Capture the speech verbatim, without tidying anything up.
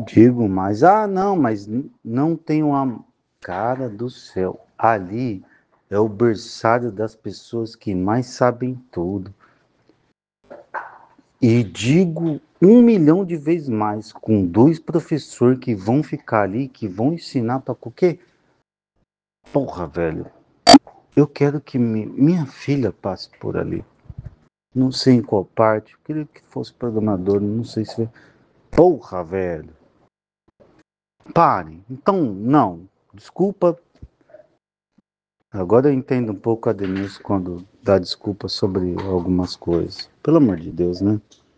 Digo mais, ah, não, mas n- não tem uma cara do céu. Ali é o berçário das pessoas que mais sabem tudo. E digo um milhão de vezes mais, com dois professores que vão ficar ali, que vão ensinar para qualquer. Porra, velho, eu quero que mi- minha filha passe por ali. Não sei em qual parte, eu queria que fosse programador, não sei se. Porra, velho. Pare. Então, não. Desculpa. Agora eu entendo um pouco a Denise quando dá desculpa sobre algumas coisas. Pelo amor de Deus, né?